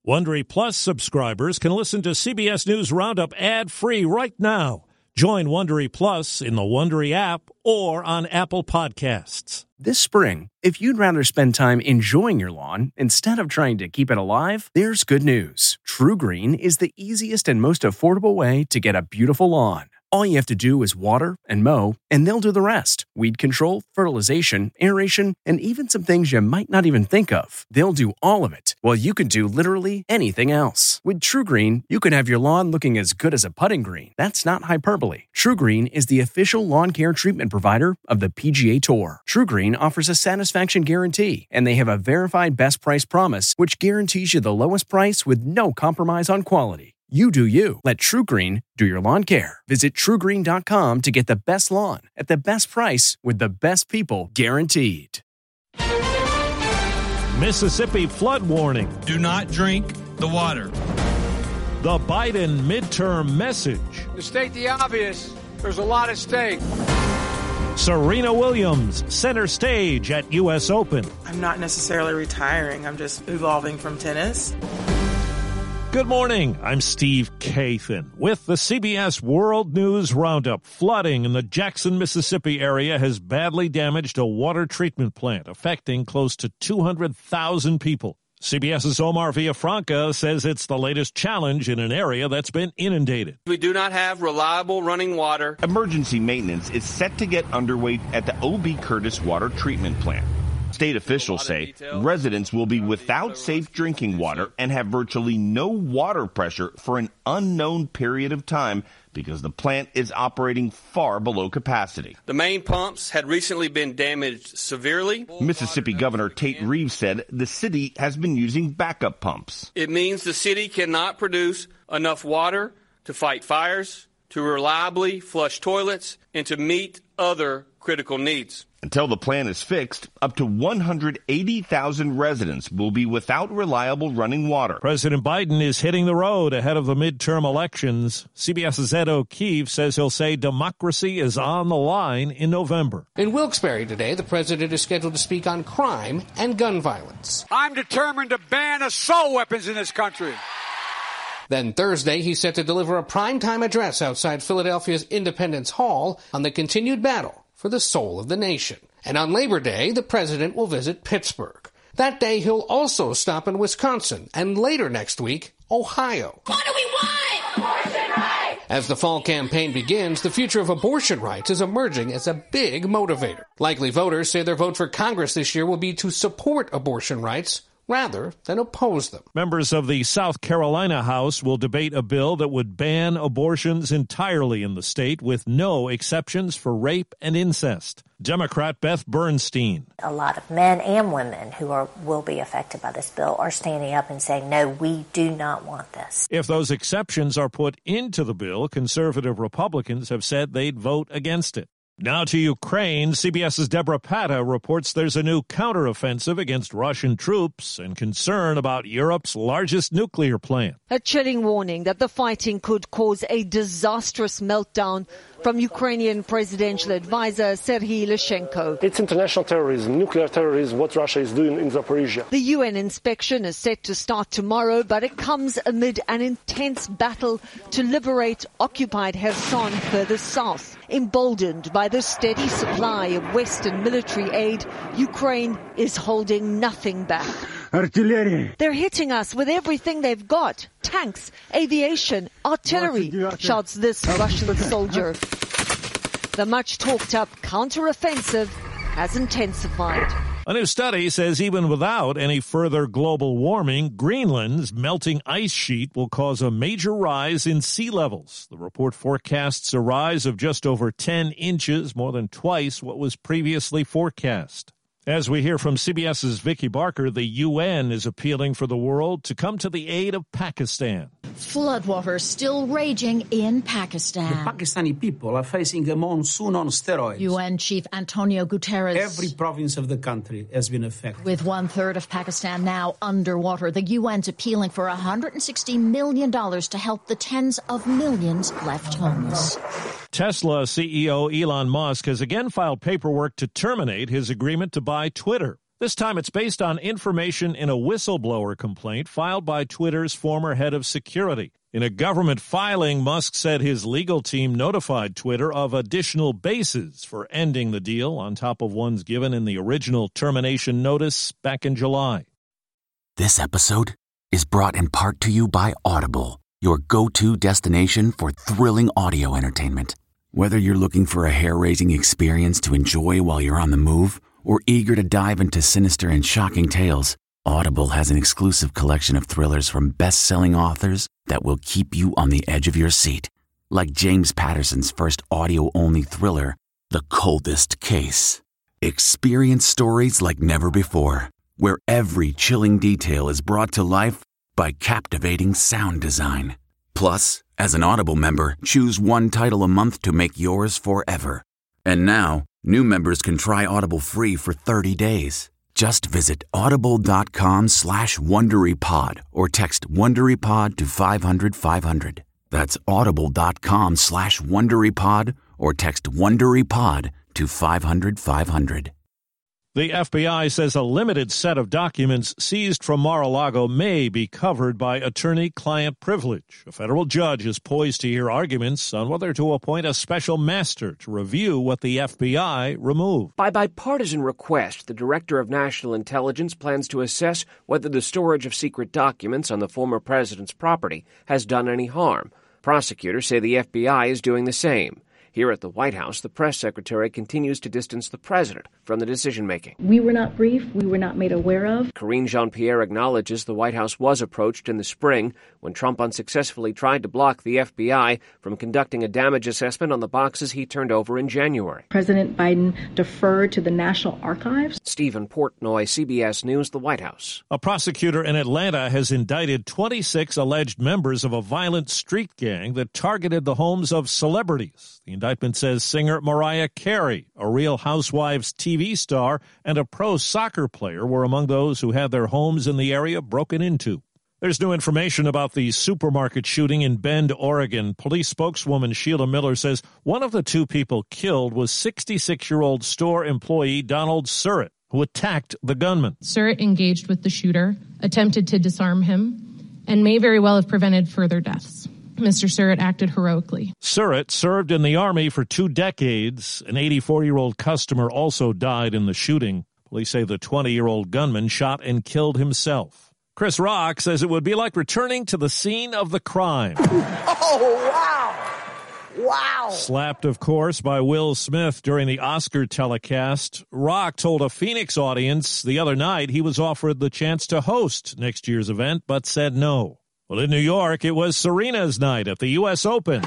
Wondery Plus subscribers can listen to CBS News Roundup ad-free right now. Join Wondery Plus in the Wondery app or on Apple Podcasts. This spring, if you'd rather spend time enjoying your lawn instead of trying to keep it alive, there's good news. True Green is the easiest and most affordable way to get a beautiful lawn. All you have to do is water and mow, and they'll do the rest. Weed control, fertilization, aeration, and even some things you might not even think of. They'll do all of it, while you can do literally anything else. With True Green, you can have your lawn looking as good as a putting green. That's not hyperbole. True Green is the official lawn care treatment provider of the PGA Tour. True Green offers a satisfaction guarantee, and they have a verified best price promise, which guarantees you the lowest price with no compromise on quality. You do you. Let True Green do your lawn care. Visit TrueGreen.com to get the best lawn at the best price with the best people guaranteed. Mississippi flood warning. Do not drink the water. The Biden midterm message. To state the obvious, there's a lot at stake. Serena Williams, center stage at U.S. Open. I'm not necessarily retiring. I'm just evolving from tennis. Good morning. I'm Steve Kathan with the CBS World News Roundup. Flooding in the Jackson, Mississippi area has badly damaged a water treatment plant, affecting close to 200,000 people. CBS's Omar Villafranca says it's the latest challenge in an area that's been inundated. We do not have reliable running water. Emergency maintenance is set to get underway at the O.B. Curtis Water Treatment Plant. State officials say residents will be without safe drinking water and have virtually no water pressure for an unknown period of time because the plant is operating far below capacity. The main pumps had recently been damaged severely. Mississippi Governor Tate Reeves said the city has been using backup pumps. It means the city cannot produce enough water to fight fires, to reliably flush toilets, and to meet other critical needs. Until the plant is fixed, up to 180,000 residents will be without reliable running water. President Biden is hitting the road ahead of the midterm elections. CBS's Ed O'Keefe says he'll say democracy is on the line in November. In Wilkes-Barre today, the president is scheduled to speak on crime and gun violence. I'm determined to ban assault weapons in this country. Then Thursday, he's set to deliver a primetime address outside Philadelphia's Independence Hall on the continued battle for the soul of the nation. And on Labor Day, the president will visit Pittsburgh. That day, he'll also stop in Wisconsin, and later next week, Ohio. What do we want? Abortion rights! As the fall campaign begins, the future of abortion rights is emerging as a big motivator. Likely voters say their vote for Congress this year will be to support abortion rights rather than oppose them. Members of the South Carolina House will debate a bill that would ban abortions entirely in the state with no exceptions for rape and incest. Democrat Beth Bernstein. A lot of men and women who will be affected by this bill are standing up and saying, no, we do not want this. If those exceptions are put into the bill, conservative Republicans have said they'd vote against it. Now to Ukraine, CBS's Deborah Patta reports there's a new counteroffensive against Russian troops and concern about Europe's largest nuclear plant. A chilling warning that the fighting could cause a disastrous meltdown from Ukrainian presidential advisor Serhiy Lyshenko. It's international terrorism, nuclear terrorism, what Russia is doing in Zaporizhia. The UN inspection is set to start tomorrow, but it comes amid an intense battle to liberate occupied Kherson further south. Emboldened by the steady supply of Western military aid, Ukraine is holding nothing back. Artillery. They're hitting us with everything they've got. Tanks, aviation, artillery, shouts this Russian soldier. The much-talked-up counteroffensive has intensified. A new study says even without any further global warming, Greenland's melting ice sheet will cause a major rise in sea levels. The report forecasts a rise of just over 10 inches, more than twice what was previously forecast. As we hear from CBS's Vicki Barker, the UN is appealing for the world to come to the aid of Pakistan. Floodwaters still raging in Pakistan. The Pakistani people are facing a monsoon on steroids. UN Chief Antonio Guterres. Every province of the country has been affected. With 1/3 of Pakistan now underwater, the UN's appealing for $160 million to help the tens of millions left homeless. Tesla CEO Elon Musk has again filed paperwork to terminate his agreement to buy Twitter. This time it's based on information in a whistleblower complaint filed by Twitter's former head of security. In a government filing, Musk said his legal team notified Twitter of additional bases for ending the deal on top of ones given in the original termination notice back in July. This episode is brought in part to you by Audible, your go-to destination for thrilling audio entertainment. Whether you're looking for a hair-raising experience to enjoy while you're on the move, or eager to dive into sinister and shocking tales, Audible has an exclusive collection of thrillers from best-selling authors that will keep you on the edge of your seat. Like James Patterson's first audio-only thriller, The Coldest Case. Experience stories like never before, where every chilling detail is brought to life by captivating sound design. Plus, as an Audible member, choose one title a month to make yours forever. And now, new members can try Audible free for 30 days. Just visit audible.com/WonderyPod or text WonderyPod to 500-500. That's audible.com/WonderyPod or text WonderyPod to 500-500. The FBI says a limited set of documents seized from Mar-a-Lago may be covered by attorney-client privilege. A federal judge is poised to hear arguments on whether to appoint a special master to review what the FBI removed. By bipartisan request, the Director of National Intelligence plans to assess whether the storage of secret documents on the former president's property has done any harm. Prosecutors say the FBI is doing the same. Here at the White House, the press secretary continues to distance the president from the decision-making. We were not briefed. We were not made aware of. Karine Jean-Pierre acknowledges the White House was approached in the spring when Trump unsuccessfully tried to block the FBI from conducting a damage assessment on the boxes he turned over in January. President Biden deferred to the National Archives. Stephen Portnoy, CBS News, the White House. A prosecutor in Atlanta has indicted 26 alleged members of a violent street gang that targeted the homes of celebrities. The indictment says singer Mariah Carey, a Real Housewives TV star, and a pro soccer player were among those who had their homes in the area broken into. There's new information about the supermarket shooting in Bend, Oregon. Police spokeswoman Sheila Miller says one of the two people killed was 66-year-old store employee Donald Surratt, who attacked the gunman. Surratt engaged with the shooter, attempted to disarm him, and may very well have prevented further deaths. Mr. Surratt acted heroically. Surratt served in the Army for 2 decades. An 84-year-old customer also died in the shooting. Police say the 20-year-old gunman shot and killed himself. Chris Rock says it would be like returning to the scene of the crime. Oh, wow. Wow. Slapped, of course, by Will Smith during the Oscar telecast, Rock told a Phoenix audience the other night he was offered the chance to host next year's event, but said no. Well, in New York, it was Serena's night at the U.S. Open.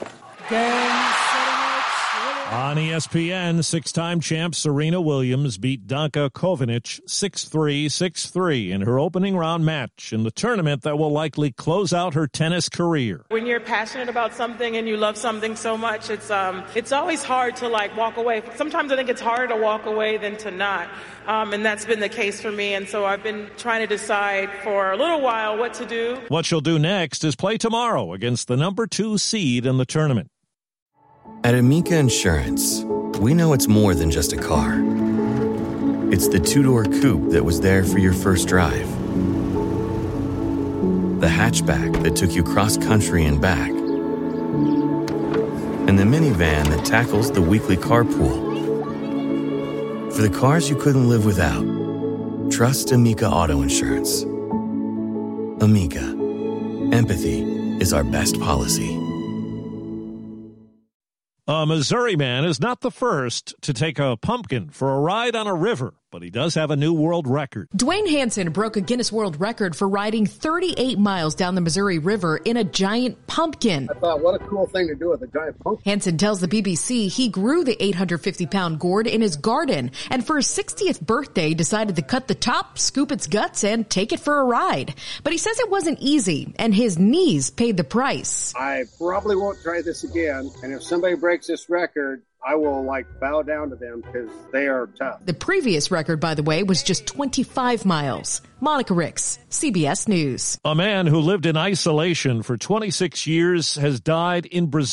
On ESPN, 6-time champ Serena Williams beat Danka Kovinic 6-3, 6-3 in her opening round match in the tournament that will likely close out her tennis career. When you're passionate about something and you love something so much, it's always hard to walk away. Sometimes I think it's harder to walk away than to not. And that's been the case for me. And so I've been trying to decide for a little while what to do. What she'll do next is play tomorrow against the number 2 seed in the tournament. At Amica Insurance, we know it's more than just a car. It's the 2-door coupe that was there for your first drive, the hatchback that took you cross-country and back, and the minivan that tackles the weekly carpool. For the cars you couldn't live without, trust Amica Auto Insurance. Amica. Empathy is our best policy. A Missouri man is not the first to take a pumpkin for a ride on a river, but he does have a new world record. Dwayne Hansen broke a Guinness World Record for riding 38 miles down the Missouri River in a giant pumpkin. I thought, what a cool thing to do with a giant pumpkin. Hansen tells the BBC he grew the 850-pound gourd in his garden, and for his 60th birthday decided to cut the top, scoop its guts, and take it for a ride. But he says it wasn't easy, and his knees paid the price. I probably won't try this again, and if somebody breaks this record, I will bow down to them because they are tough. The previous record, by the way, was just 25 miles. Monica Ricks, CBS News. A man who lived in isolation for 26 years has died in Brazil.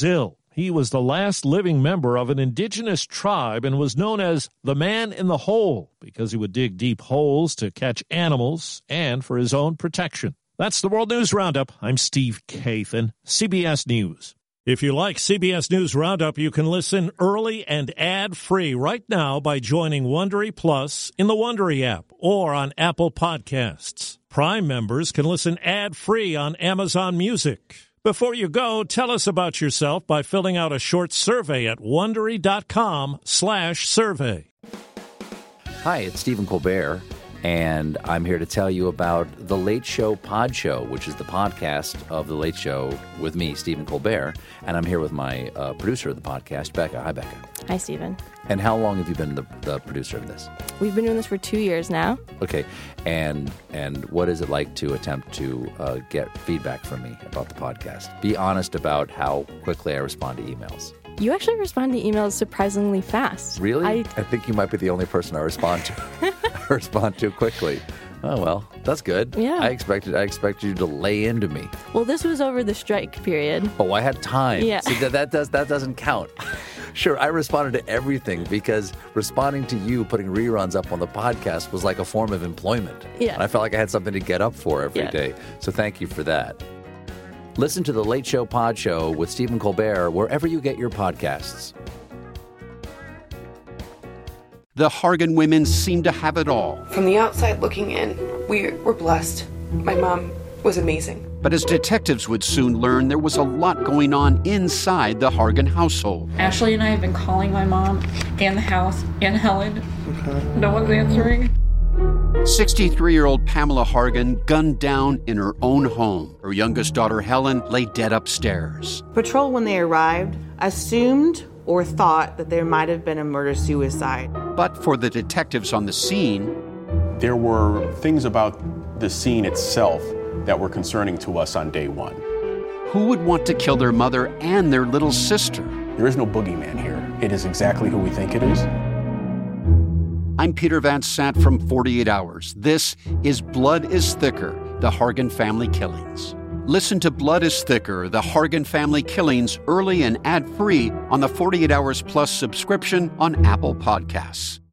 He was the last living member of an indigenous tribe and was known as the man in the hole because he would dig deep holes to catch animals and for his own protection. That's the World News Roundup. I'm Steve Kathan, CBS News. If you like CBS News Roundup, you can listen early and ad-free right now by joining Wondery Plus in the Wondery app or on Apple Podcasts. Prime members can listen ad-free on Amazon Music. Before you go, tell us about yourself by filling out a short survey at Wondery.com/survey. Hi, it's Stephen Colbert, and I'm here to tell you about The Late Show Pod Show, which is the podcast of The Late Show with me, Stephen Colbert, and I'm here with my producer of the podcast, Becca. Hi, Becca. Hi, Stephen. And how long have you been the producer of this? We've been doing this for 2 years now. Okay, and what is it like to attempt to get feedback from me about the podcast? Be honest about how quickly I respond to emails. You actually respond to emails surprisingly fast. Really? I think you might be the only person I respond to. I respond to quickly. Oh, well, that's good. Yeah. I expected you to lay into me. Well, this was over the strike period. Oh, I had time. Yeah. See, that doesn't count. Sure, I responded to everything because responding to you putting reruns up on the podcast was like a form of employment. Yeah. And I felt like I had something to get up for every day. So thank you for that. Listen to The Late Show Pod Show with Stephen Colbert wherever you get your podcasts. The Hargan women seem to have it all. From the outside looking in, we were blessed. My mom was amazing. But as detectives would soon learn, there was a lot going on inside the Hargan household. Ashley and I have been calling my mom and the house and Helen. No one's answering. 63-year-old Pamela Hargan gunned down in her own home. Her youngest daughter, Helen, lay dead upstairs. Patrol, when they arrived, assumed or thought that there might have been a murder-suicide. But for the detectives on the scene, there were things about the scene itself that were concerning to us on day one. Who would want to kill their mother and their little sister? There is no boogeyman here. It is exactly who we think it is. I'm Peter Van Sant from 48 Hours. This is Blood is Thicker, the Hargan family killings. Listen to Blood is Thicker, the Hargan family killings early and ad-free on the 48 Hours Plus subscription on Apple Podcasts.